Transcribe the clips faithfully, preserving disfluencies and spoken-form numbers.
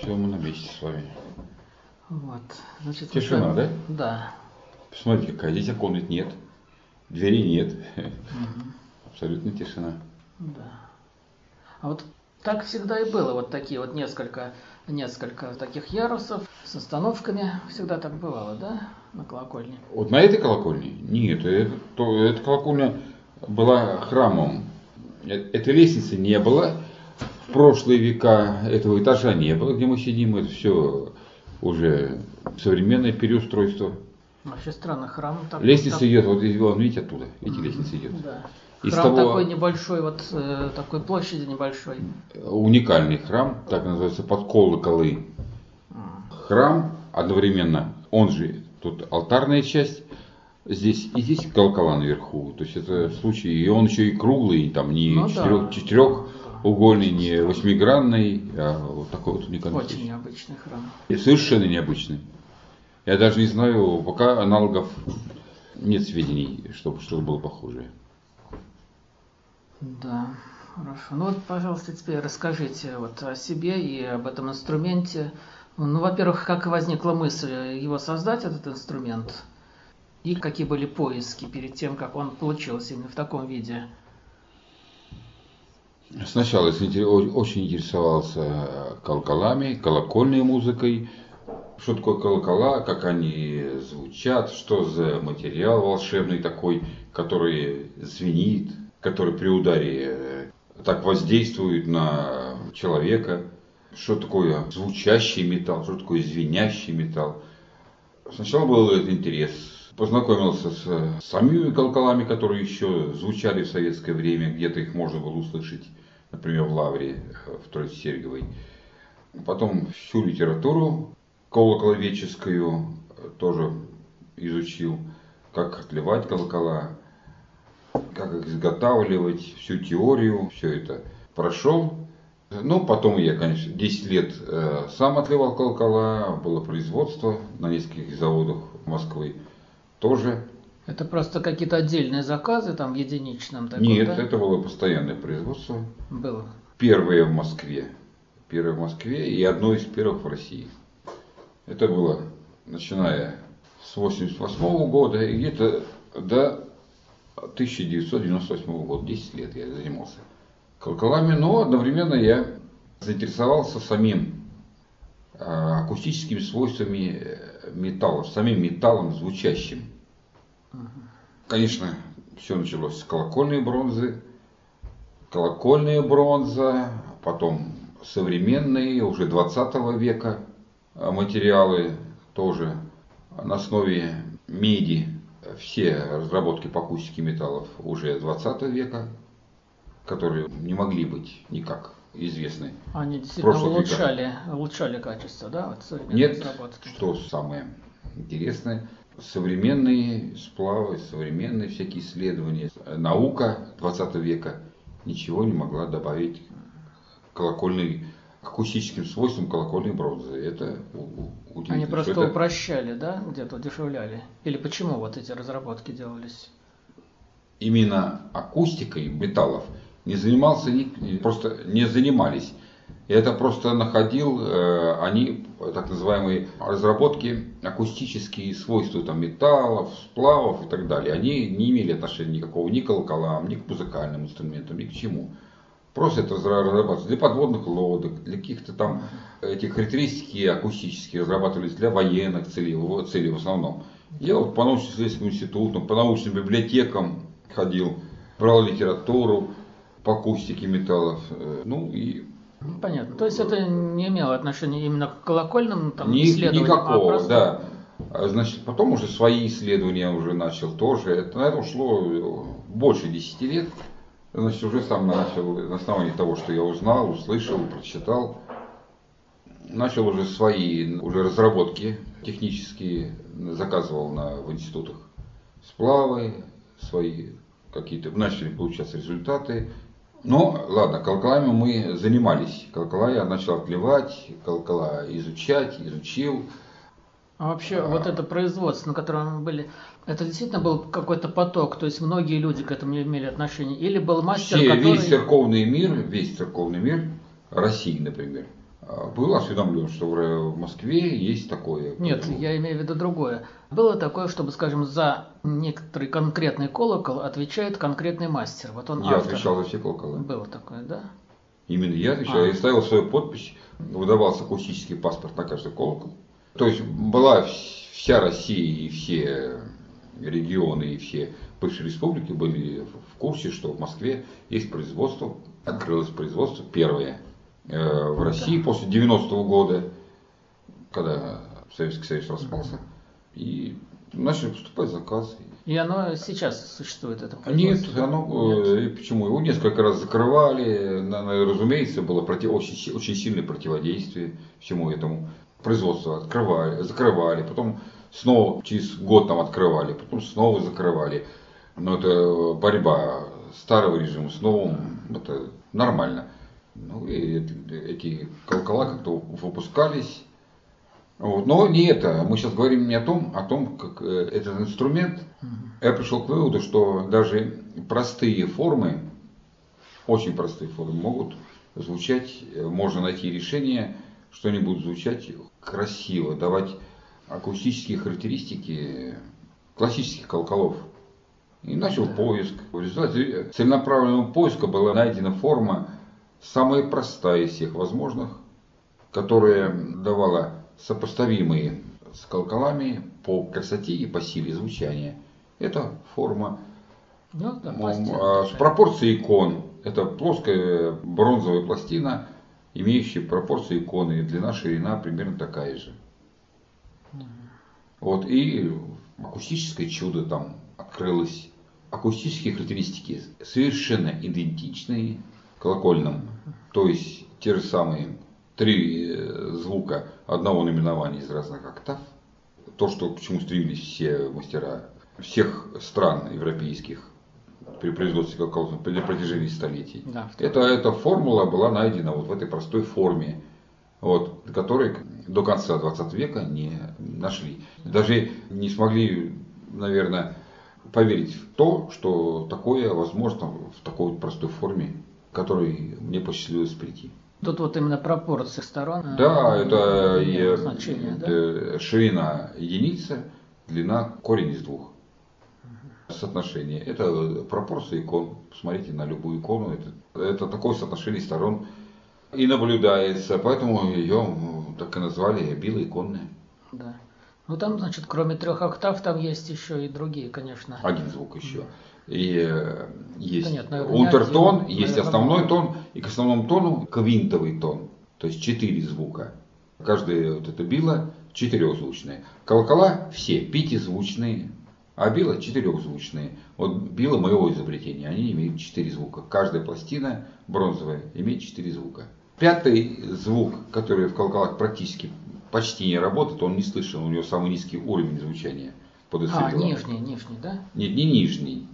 Все, мы на месте с вами. Вот. Значит, Тишина, вот, да? Да. Посмотрите, какая здесь окон нет, дверей нет. Угу. Абсолютно тишина. Да. А вот так всегда и было. Вот такие вот несколько, несколько таких ярусов с остановками. Всегда так бывало, да, на колокольне? Вот на этой колокольне? Нет, это, то, эта колокольня была храмом. Э- Этой лестницы не было. В прошлые века этого этажа не было, где мы сидим. Это все уже современное переустройство. Вообще странно, храм так. Лестница так... идет, вот, вон, видите, оттуда. Видите, лестница идет. Да. Из Храм того, такой небольшой, вот э, такой площади небольшой. уникальный храм, так называется, под колоколы. Храм одновременно, он же тут алтарная часть, здесь и здесь колокола наверху. То есть это случай, и он еще и круглый, там не Ну, четырех, да. четырехугольный, не восьмигранный, а вот такой вот уникальный. Очень случай. необычный храм. И совершенно необычный. Я даже не знаю, пока аналогов нет сведений, чтобы что-то было похожее. Да, хорошо. Ну вот, пожалуйста, теперь расскажите вот о себе и об этом инструменте. Ну, во-первых, как возникла мысль его создать, этот инструмент, и какие были поиски перед тем, как он получился именно в таком виде? Сначала я очень интересовался колоколами, колокольной музыкой. Что такое колокола, как они звучат, что за материал волшебный такой, который звенит, который при ударе так воздействует на человека. Что такое звучащий металл, что такое звенящий металл. Сначала был этот интерес. Познакомился с самими колоколами, которые еще звучали в советское время, где-то их можно было услышать, например, в Лавре, в Троице-Сергиевой. Потом всю литературу колоколоведческую тоже изучил, как отливать колокола, как их изготавливать, всю теорию, все это прошел. Ну, потом я, конечно, десять лет э, сам отливал колокола, было производство на нескольких заводах Москвы тоже. Это просто какие-то отдельные заказы там в единичном таком, Нет, да? это было постоянное производство. Было. Первое в Москве. Первое в Москве и одно из первых в России. Это было начиная с восемьдесят восьмого года и где-то до тысяча девятьсот девяносто восьмого года. десять лет я занимался колоколами, но одновременно я заинтересовался самим акустическими свойствами металла, самим металлом звучащим. Конечно, все началось с колокольной бронзы, колокольная бронза, потом современные, уже двадцатого века материалы, тоже на основе меди, все разработки по акустике металлов уже двадцатого века, которые не могли быть никак известны. Они действительно улучшали, улучшали качество, да? Вот современные Нет, разработки. что самое интересное, современные сплавы, современные всякие исследования, наука двадцатого века ничего не могла добавить колокольной, акустическим свойствам колокольной бронзы. Это удивительно. Они просто это... упрощали, да, где-то удешевляли? Или почему вот эти разработки делались? Именно акустикой металлов не занимался, просто не занимались. Это просто находил, э, они, так называемые разработки, акустические свойства там, металлов, сплавов и так далее. Они не имели отношения никакого ни к колоколам, ни к музыкальным инструментам, ни к чему. Просто это разрабатывалось для подводных лодок, для каких-то там эти характеристики акустические разрабатывались для военных целей, целей в основном. Я вот по научно-исследовательскому институту, по научным библиотекам ходил, брал литературу по акустике металлов. Ну и понятно. То есть это не имело отношения именно к колокольным там, Ни, исследованиям? никакого, а просто... да. Значит, потом уже свои исследования уже начал тоже. Это, на это ушло больше десяти лет. Значит, уже сам начал, на основании того, что я узнал, услышал, прочитал, начал уже свои уже разработки технические, заказывал на, в институтах сплавы, свои какие-то, начали получаться результаты. Но, ладно, колоколами мы занимались. Колокола я начал отливать, колокола изучать, изучил. А вообще, а... вот это производство, на котором мы были, это действительно был какой-то поток, то есть многие люди к этому имели отношение? Или был мастер, Все, который... Весь церковный мир, весь церковный мир, России, например, был осведомлен, что в Москве есть такое. Нет, я имею в виду другое. Было такое, чтобы, скажем, за некоторый конкретный колокол отвечает конкретный мастер. Вот он Я автор. отвечал за все колокола. Было такое, да? Именно я отвечал. А. Я ставил свою подпись, выдавался акустический паспорт на каждый колокол. То есть была вся Россия и все регионы и все бывшие республики были в курсе, что в Москве есть производство, открылось производство первое э, в России да. после девяностого года, когда Советский Союз распался, и начали поступать заказы. И оно сейчас существует, это производство? Нет, оно, Нет. Почему? Его несколько раз закрывали, разумеется, было против, очень, очень сильное противодействие всему этому. Производство открывали, закрывали, потом снова через год там открывали, потом снова закрывали. Но это борьба старого режима с новым, это нормально. Ну, и эти колокола как-то выпускались. Вот. Но не это. Мы сейчас говорим не о том, о том, как этот инструмент. Я пришел к выводу, что даже простые формы, очень простые формы, могут звучать, можно найти решение, что они будут звучать красиво, давать акустические характеристики классических колоколов. И начал да. поиск. В результате целенаправленного поиска была найдена форма, самая простая из всех возможных, которая давала сопоставимые с колоколами по красоте и по силе звучания. Это форма ну, да, пластина, с пропорцией икон. Это плоская бронзовая пластина, имеющая пропорции иконы. Длина, ширина примерно такая же. Угу. Вот, и акустическое чудо там открылось. Акустические характеристики совершенно идентичные колокольным. То есть те же самые три звука одного наименования из разных октав. То, что, к чему стремились все мастера всех стран европейских при производстве колоколов при протяжении столетий. Да, это, эта формула была найдена вот в этой простой форме, вот, которой до конца двадцатого века не нашли. Даже не смогли, наверное, поверить в то, что такое возможно в такой вот простой форме, к которой мне посчастливилось прийти. Тут вот именно пропорции сторон. Да, это, и, значение, это да? ширина единица, длина корень из двух. Угу. Соотношение. Это пропорции икон. Посмотрите на любую икону. Это, это такое соотношение сторон и наблюдается. Поэтому ее так и назвали билоиконная. Да. Ну там, значит, кроме трех октав, там есть еще и другие, конечно. Один звук еще. И э, есть да нет, наверное, унтертон, один, есть наверное, основной тон, и к основному тону квинтовый тон. То есть четыре звука. Каждое вот это било четырехзвучное. Колокола все пятизвучные, а било четырехзвучные. Вот било моего изобретения, они имеют четыре звука. Каждая пластина бронзовая имеет четыре звука. Пятый звук, который в колоколах практически почти не работает, он не слышен, у него самый низкий уровень звучания. Под а, нижний, нижний, да? Нет, не нижний,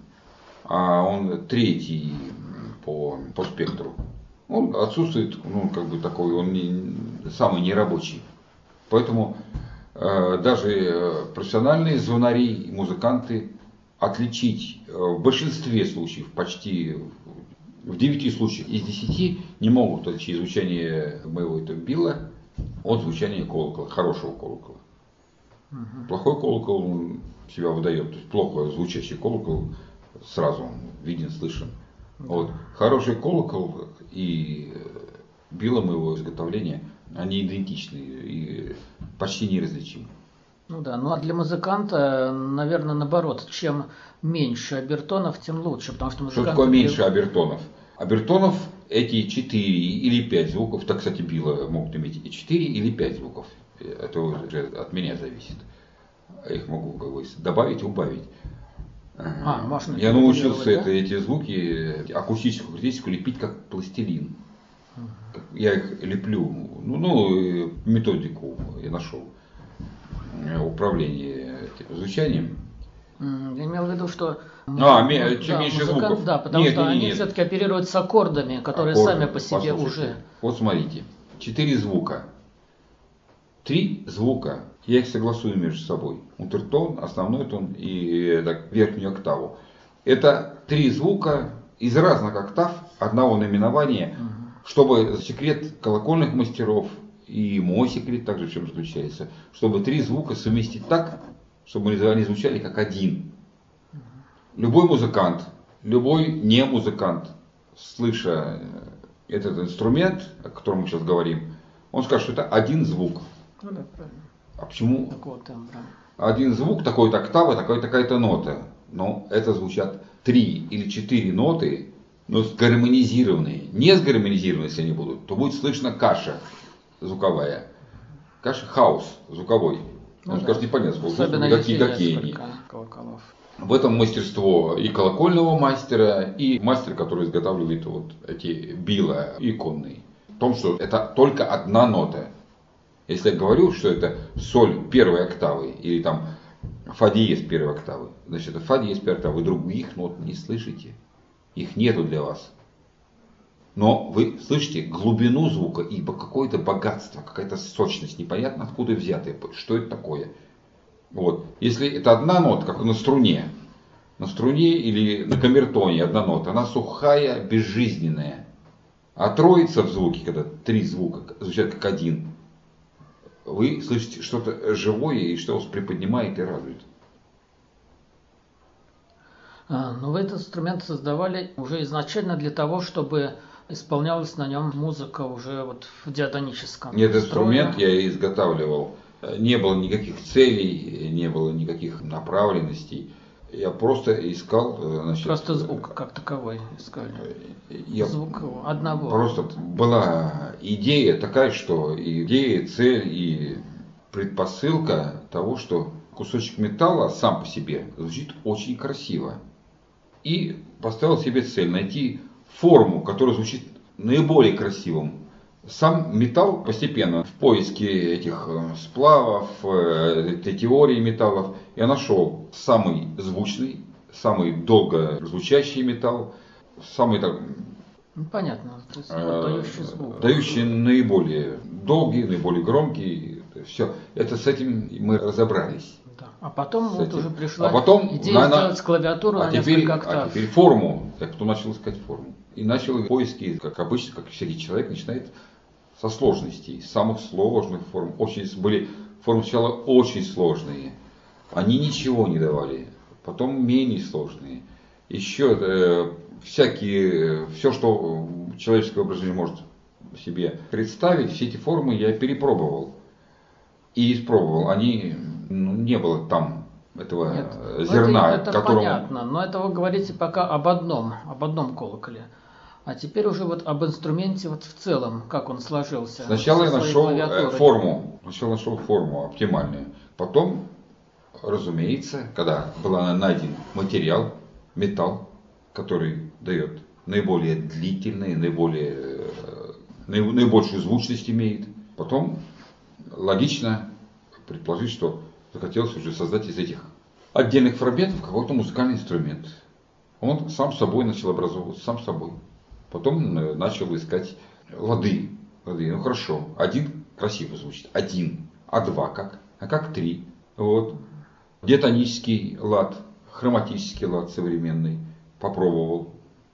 а он третий по, по спектру. Он отсутствует, ну, как бы такой, он не, самый нерабочий. Поэтому э, даже профессиональные звонари, музыканты отличить э, в большинстве случаев, почти в девяти случаях из десяти, не могут отличить звучание моего этого билла от звучания колокола, хорошего колокола. Угу. Плохой колокол он себя выдает, то есть плохо звучащий колокол сразу он виден, слышен. Да. Вот. Хороший колокол и било моего изготовления, они идентичны и почти неразличимы. Ну да, ну а для музыканта, наверное, наоборот, чем меньше обертонов, тем лучше, потому что музыкант... Что такое меньше обертонов? Обертонов эти четыре или пять звуков, так, кстати, било могут иметь и четыре или пять звуков. Это уже от меня зависит. Я их могу как бы добавить и убавить. А, можно Я научился да? это, эти звуки, акустическую характеристику лепить как пластилин. Uh-huh. Я их леплю, ну, ну методику я нашел управление звучанием. Я имел в виду, что а, ну, чем да, меньше музыкант, звуков. Да, потому нет, что нет, они нет. все-таки оперируют с аккордами, которые Аккорды, сами по себе послушайте. Уже. Вот смотрите, четыре звука, три звука, я их согласую между собой. Унтертон, основной тон и так, верхнюю октаву. Это три звука из разных октав одного наименования, угу. чтобы секрет колокольных мастеров И мой секрет также в чем заключается, чтобы три звука совместить так, чтобы они звучали как один. Любой музыкант, любой не музыкант, слыша этот инструмент, о котором мы сейчас говорим, он скажет, что это один звук. Ну да, правильно. А почему? Такого тембра. Один звук, такой-то октава, такая-то такая-то нота. Но это звучат три или четыре ноты, но сгармонизированные. Не сгармонизированные, если они будут, то будет слышно каша звуковая. Каша, хаос звуковой. Ну, Он да. скажет, непонятно, Особенно какие, если какие они. несколько колоколов. В этом мастерство и колокольного мастера, и мастера, который изготавливает вот эти била иконные. В том, что это только одна нота. Если я говорю, что это соль первой октавы, или там фа диез первой октавы, значит это фа диез первой октавы, вы других нот не слышите. Их нету для вас. Но вы слышите глубину звука, ибо какое-то богатство, какая-то сочность, непонятно откуда взятая, что это такое. Вот. Если это одна нота, как на струне, на струне или на камертоне одна нота, она сухая, безжизненная. А троица в звуке, когда три звука звучат как один, вы слышите что-то живое и что вас приподнимает и радует. А, но вы этот инструмент создавали уже изначально для того, чтобы исполнялась на нем музыка уже вот в диатоническом Нет, строе. инструмент я изготавливал. Не было никаких целей, не было никаких направленностей. Я просто искал... Значит, просто звук как таковой искали. Я звук одного. Просто была идея такая, что идея, цель и предпосылка того, что кусочек металла сам по себе звучит очень красиво. И поставил себе цель найти форму, которая звучит наиболее красивым. Сам металл постепенно в поиске этих сплавов, этой теории металлов, я нашел самый звучный, самый долго звучащий металл, самый так, ну, понятно, то есть, вот, дающий звук. Дающий наиболее долгий, наиболее громкий. Все. Это с этим мы разобрались. Да. А потом вот этим. уже пришла а потом идея на, сделать клавиатуру а на теперь, несколько октав. А теперь форму. Я потом начал искать форму. И начал поиски, как обычно, как всякий человек, начинает со сложностей, самых сложных форм. Очень, были формы сначала очень сложные. Они ничего не давали. Потом менее сложные. Еще э, всякие, все, что человеческое воображение может себе представить, все эти формы я перепробовал. И испробовал. Они, ну, не было там этого Нет, зерна, это, это которому... понятно, но это вы говорите пока об одном, об одном колоколе. А теперь уже вот об инструменте вот в целом, как он сложился. Сначала я нашел клавиатурой. форму, сначала нашел форму оптимальную. Потом, разумеется, когда был найден материал, металл, который дает наиболее длительные, наиболее, наибольшую звучность имеет, потом логично предположить, что захотелось уже создать из этих отдельных фрагментов какой-то музыкальный инструмент. Он сам собой начал образовываться, сам собой. Потом начал искать лады. лады. Ну хорошо, один красиво звучит, один. А два как? А как три? Вот. Диатонический лад, хроматический лад современный. Попробовал.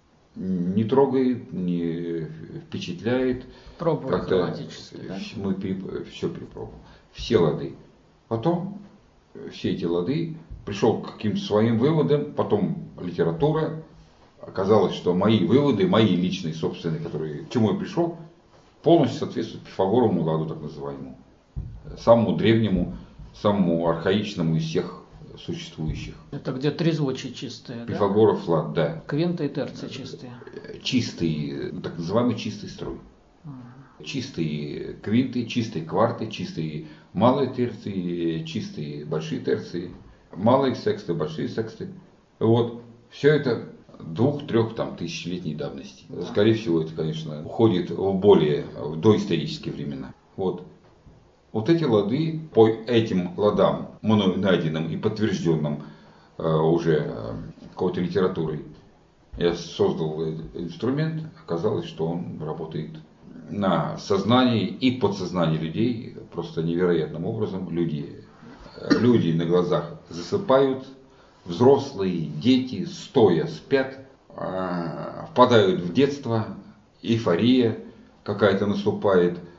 Не трогает, не впечатляет. Пробовали хроматический, да? Мы все перепробовали. Все лады. Потом все эти лады пришел к каким-то своим выводам. Потом литература. Оказалось, что мои выводы, мои личные, собственные, которые, к чему я пришел, полностью соответствуют Пифагоровому ладу, так называемому. Самому древнему, самому архаичному из всех существующих. Это где трезвучие чистые, Пифагоров да? лад, да. Квинта и терция чистые. Чистый, так называемый чистый строй. Uh-huh. Чистые квинты, чистые кварты, чистые малые терции, чистые большие терции, малые сексты, большие сексты. Вот. Все это двух-трех там тысячелетней давности. Да. Скорее всего, это, конечно, уходит в более в доисторические времена. Вот. Вот эти лады, по этим ладам, мною найденным и подтвержденным э, уже э, какой-то литературой, я создал инструмент, оказалось, что он работает на сознании и подсознании людей просто невероятным образом. Люди, люди на глазах засыпают, взрослые, дети, стоя спят, впадают в детство, эйфория какая-то наступает.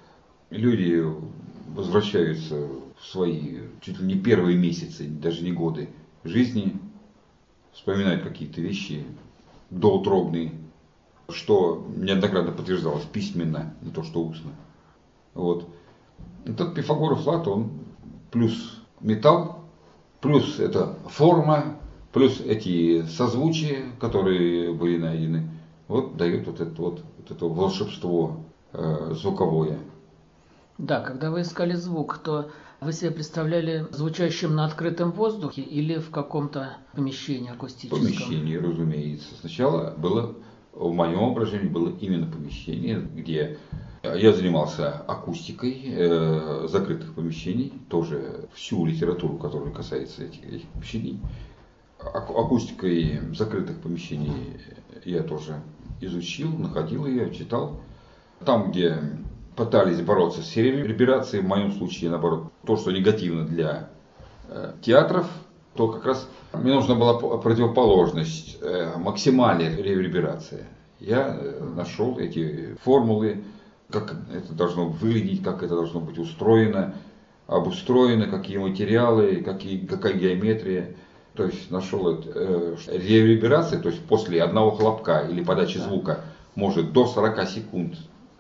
люди возвращаются в свои чуть ли не первые месяцы, даже не годы жизни, вспоминают какие-то вещи доутробные, что неоднократно подтверждалось письменно, не то что устно. Вот. Этот Пифагоров лад, он плюс металл, плюс это форма, плюс эти созвучия, которые были найдены, вот дает вот это вот, вот это волшебство э, звуковое. Да, когда вы искали звук, то вы себе представляли звучащим на открытом воздухе или в каком-то помещении акустическом? Помещение, разумеется. Сначала было, в моем воображении было именно помещение, где я занимался акустикой э, закрытых помещений, тоже всю литературу, которая касается этих, этих помещений. Акустикой закрытых помещений я тоже изучил, находил ее, читал. Там, где пытались бороться с реверберацией, в моем случае, наоборот, то, что негативно для э, театров, то как раз мне нужна была противоположность, э, максимальная реверберация. Я э, нашел эти формулы, как это должно выглядеть, как это должно быть устроено, обустроено, какие материалы, какие, какая геометрия. То есть нашел это, э, реверберация, то есть после одного хлопка или подачи звука может до сорока секунд.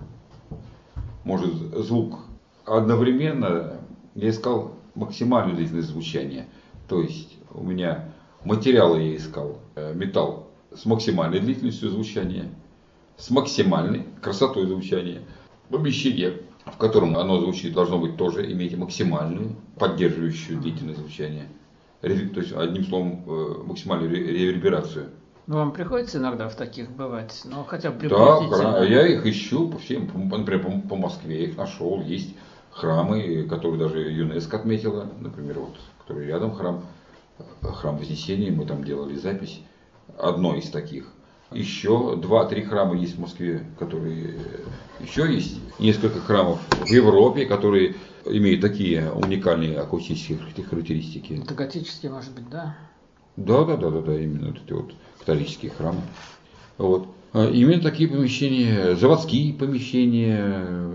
Может звук одновременно, я искал максимальную длительность звучания. То есть у меня материалы я искал, э, металл с максимальной длительностью звучания, с максимальной красотой звучания. Помещение, в котором оно звучит, должно быть тоже иметь максимальную поддерживающую длительность звучания. То есть, одним словом, максимальную реверберацию. Ну, вам приходится иногда в таких бывать? Ну, хотя бы приблизительно. Да, я их ищу по всем, например, по, по Москве их нашел. Есть храмы, которые даже ЮНЕСКО отметила, например, вот, который рядом храм, храм Вознесения, мы там делали запись, одно из таких. Еще два-три храма есть в Москве, которые еще есть несколько храмов в Европе, которые имеют такие уникальные акустические характеристики. Это готические, может быть, да? Да, да, да, да, да, именно вот эти вот католические храмы. Вот. Именно такие помещения, заводские помещения,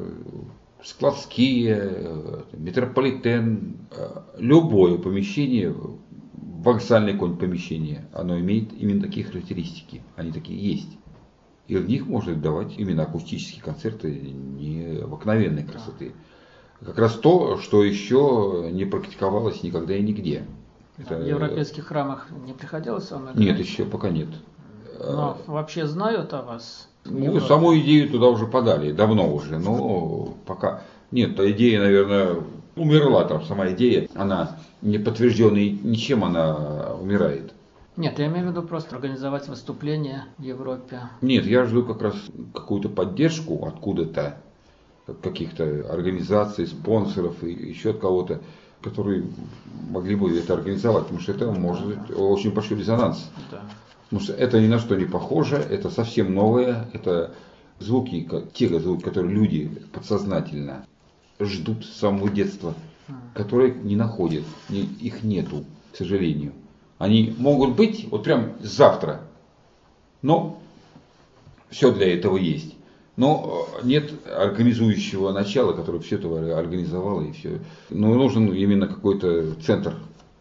складские, метрополитен, любое помещение, вокзальное какое-нибудь помещение, оно имеет именно такие характеристики, они такие есть. И в них можно давать именно акустические концерты необыкновенной красоты. Как раз то, что еще не практиковалось никогда и нигде. Это... В европейских храмах не приходилось вам это? Нет, еще пока нет. Но вообще знают о вас? Ну, саму идею туда уже подали, давно уже, но пока нет, та идея, наверное, умерла там, сама идея, она не подтвержденная ничем, она умирает. Нет, я имею в виду просто организовать выступление в Европе. Нет, я жду как раз какую-то поддержку откуда-то, каких-то организаций, спонсоров и еще от кого-то, которые могли бы это организовать, потому что это может быть очень большой резонанс. Да. Потому что это ни на что не похоже, это совсем новое, это звуки, те звуки, которые люди подсознательно ждут с самого детства, которые не находят, их нету, к сожалению. Они могут быть вот прям завтра, но все для этого есть. Но нет организующего начала, которое все это организовало и все. Но нужен именно какой-то центр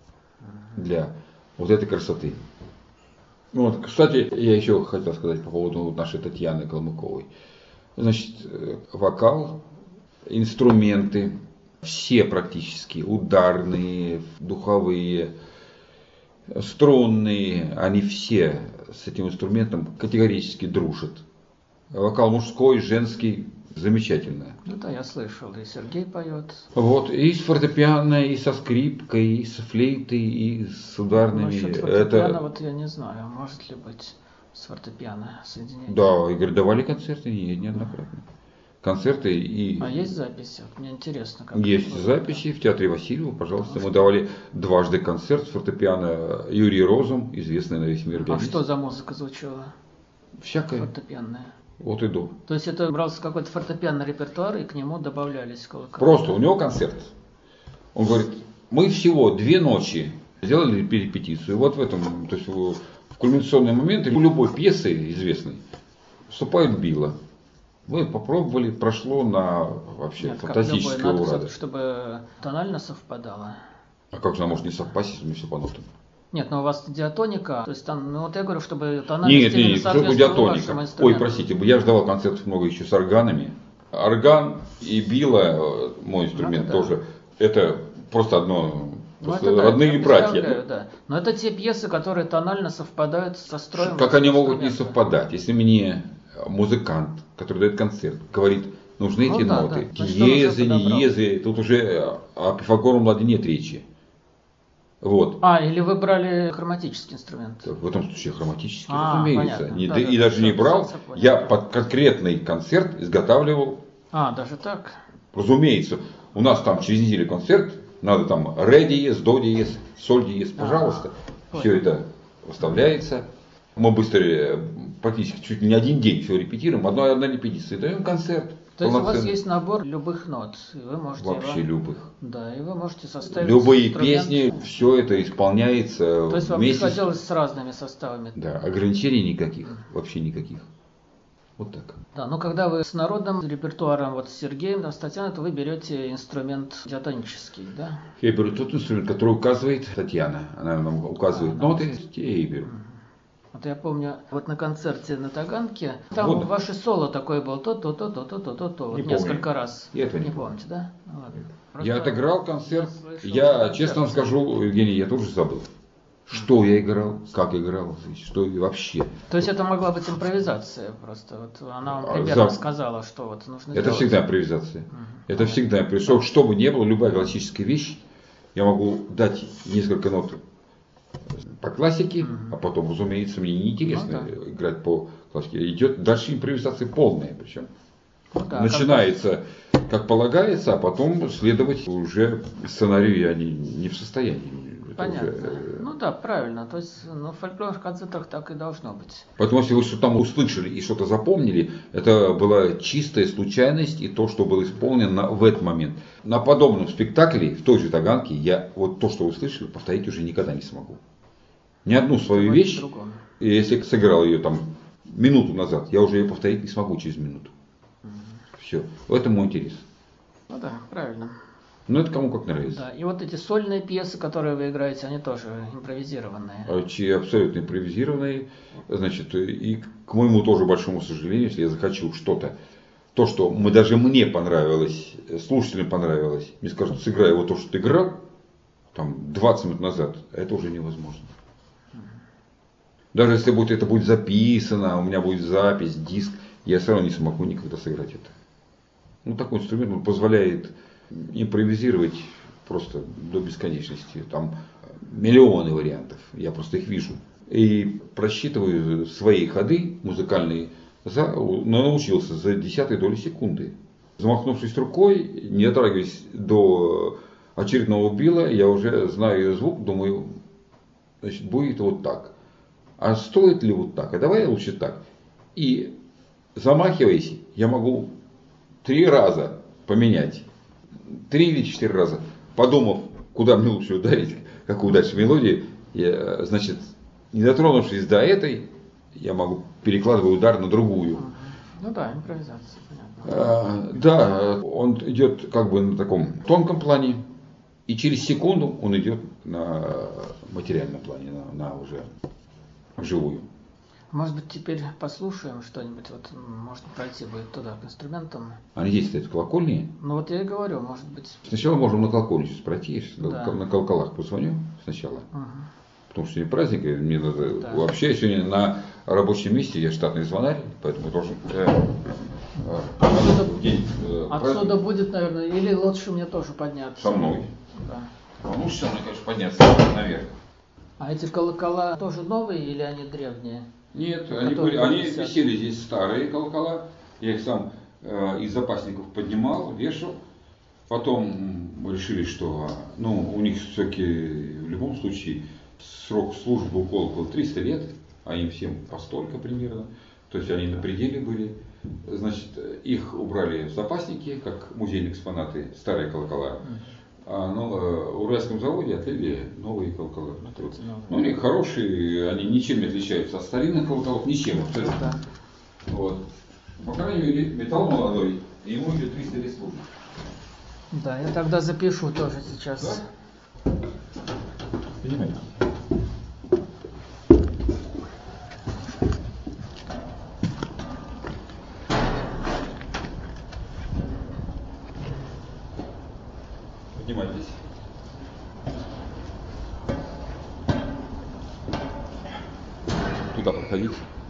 для вот этой красоты. Вот, кстати, я еще хотел сказать по поводу нашей Татьяны Калмыковой. Значит, вокал, инструменты, все практически, ударные, духовые, струнные, они все с этим инструментом категорически дружат. Вокал мужской, женский, замечательно. Ну да, я слышал, и Сергей поет. Вот, и с фортепиано, и со скрипкой, и с флейтой, и с ударными. Насчет фортепиано, это... вот я не знаю, может ли быть с фортепиано соединение. Да, Игорь, давали концерты неоднократно. Концерты и... А есть записи? Мне интересно, как есть это записи в театре Васильева, пожалуйста. Мы давали дважды концерт с фортепиано Юрий Розум, известный на весь мир. А что за музыка звучала? Всякая. Фортепианная. Вот и до. То есть это брался какой-то фортепианный репертуар, и к нему добавлялись колокола? Просто у него концерт. Он говорит, мы всего две ночи сделали репетицию. И вот в этом, то есть в кульминационный момент у любой пьесы известной вступает било. Мы попробовали, прошло на вообще Нет, как фантастическое любой, надо ура. все-таки, чтобы тонально совпадало. А как же она может не совпасть, если мы все по нотам? Нет, но у вас диатоника, то есть там, ну вот я говорю, чтобы тональность Нет, именно нет, нет, что такое соответствовала диатоника? вашему Ой, инструменту. простите, я же давал концертов много еще с органами. Орган и било, мой инструмент Ну, это да. тоже, это просто одно, Ну, просто это да, родные я братья. представляю, да. Но это те пьесы, которые тонально совпадают со строем. Как они могут не инструмента. совпадать, если мне музыкант, который дает концерт, говорит, нужны Ну эти да, ноты, да. Значит, он уже диезы, не подобрал. диезы, тут уже о пифагоровом ладе нет речи. Вот. А, или вы брали хроматический инструмент? В этом случае хроматически, А, разумеется. понятно. Не- Да, да, да, и да, даже всё, не брал, всё, всё я понял. под конкретный концерт изготавливал. А, даже так? Разумеется, у нас там через неделю концерт, надо там ре диез, до диез, соль диез, пожалуйста. А, Все понял. это выставляется. Мы быстро, э, практически чуть ли не один день все репетируем, одна одна репетиция, даем концерт. То есть у вас полноценный. есть набор любых нот, и вы можете Вообще его- любых. Да, и вы можете составить Любые инструмент. песни, все это исполняется То есть вам вместе. с- приходилось с разными составами. Да, ограничений никаких, вообще никаких. Вот так. Да, но когда вы с народным репертуаром, вот с Сергеем, да, с Татьяной, то вы берете инструмент диатонический, да? Я беру тот инструмент, который указывает Татьяна. Она нам указывает А, ноты, те я и беру. Вот я помню, вот на концерте на Таганке, там Вот. ваше соло такое было, то-то-то-то-то-то-то-то, вот Не помню. несколько раз. Я этого не не помню. помните, да? Ну, ладно. Я Просто отыграл концерт. слышал, Я концерт. честно вам скажу, Евгений, я тоже забыл. Что я играл, как играл, что и вообще. То есть это могла быть импровизация просто. Вот она вам А, примерно за- сказала, что вот нужно Это сделать. всегда импровизация. Это всегда. Причем, что бы ни было, любая классическая вещь, я могу дать несколько нот по классике, а потом, разумеется, мне неинтересно Ну играть по классике. Идет дальше импровизация полная, причем. Ну да, Начинается как полагается, а потом следовать уже сценарию я не, не в состоянии. Это Понятно. уже, э, Ну да, правильно. То есть ну, в фольклорных концертах так и должно быть. Поэтому, если вы что-то там услышали и что-то запомнили, это была чистая случайность и то, что было исполнено в этот момент. На подобном спектакле, в той же Таганке, я вот то, что вы услышали, повторить уже никогда не смогу. Ни одну свою Это вещь, по-другому. и если сыграл ее там минуту назад, я уже ее повторить не смогу через минуту. Все. В этом мой интерес. Ну да, правильно. Но это кому как нравится. Да, и вот эти сольные пьесы, которые вы играете, они тоже импровизированные. А чьи абсолютно импровизированные. Значит, и к моему тоже большому сожалению, если я захочу что-то, то, что мы, даже мне понравилось, слушателям понравилось, мне скажут, сыграй вот то, что ты играл, там, двадцать минут назад, это уже невозможно. Даже если будет, это будет записано, у меня будет запись, диск, я все равно не смогу никогда сыграть это. Ну, такой инструмент, он позволяет импровизировать просто до бесконечности. Там миллионы вариантов, я просто их вижу. И просчитываю свои ходы музыкальные, за, научился за десятой доли секунды. Замахнувшись рукой, не дотрагиваясь до очередного била, я уже знаю ее звук, думаю, значит, будет вот так. А стоит ли вот так? А давай лучше так. И замахиваясь, я могу три раза поменять. Три или четыре раза. Подумав, куда мне лучше ударить, какую дальше мелодию, я, значит, не дотронувшись до этой, я могу перекладывать удар на другую. Ну да, импровизация, понятно. А, да, он идет как бы на таком тонком плане, и через секунду он идет на материальном плане, на, на уже вживую. Может быть, теперь послушаем что-нибудь, вот, может пройти будет туда к инструментам. Они здесь стоят в колокольне. Ну вот я и говорю, может быть. Сначала можем на колокольню сейчас пройти, я сейчас Да. на колоколах позвоню сначала. Угу. Потому что сегодня праздник, и мне надо... Да. Вообще, сегодня на рабочем месте я штатный звонарь, поэтому я должен... э, э, Отсюда, в день, э, отсюда праздника будет, наверное, или лучше мне тоже подняться. со мной. Да. Ну, лучше со мной, конечно, подняться наверх. А эти колокола тоже новые или они древние? Нет, они, Которые были, они висят. висели здесь старые колокола. Я их сам э, из запасников поднимал, вешал. Потом мы решили, что ну, у них все-таки в любом случае срок службы у колокола триста лет, а им всем по столько примерно. То есть они на пределе были. Значит, их убрали в запасники, как музейные экспонаты, старые колокола. А на Уральском заводе отлили новые колокола. Ну, они хорошие, они ничем не отличаются от старинных колоколов, ничем абсолютно. Да. Вот. По крайней мере, металл молодой, и ему еще триста лет служит. Да, я тогда запишу тоже сейчас. Да? Понимаете? Поднимайтесь. Туда подходите.